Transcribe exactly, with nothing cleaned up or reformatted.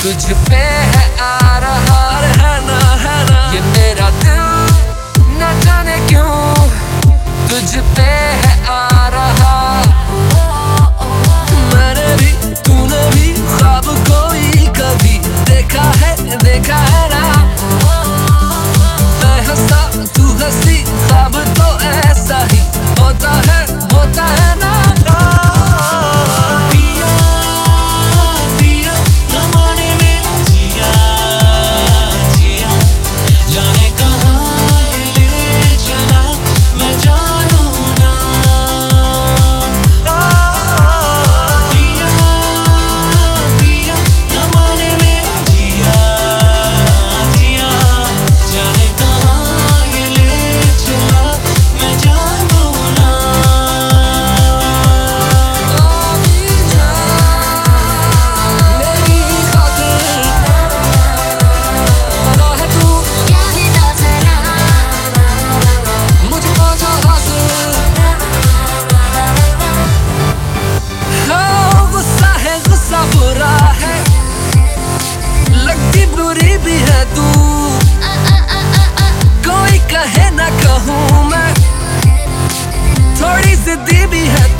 तुझ पे है आ रहा है ना है ना ये मेरा दिल न जाने क्यों तुझ पे है आ रहा। मैंने भी तूने भी ख्वाब कोई कभी देखा है देखा है ना। मैं हंसा तू हंसी ख्वाब तो ऐसा ही होता है होता है ना। बुरी भी है तू कोई कहे ना कहूँ मैं थोड़ी जिद्दी भी है।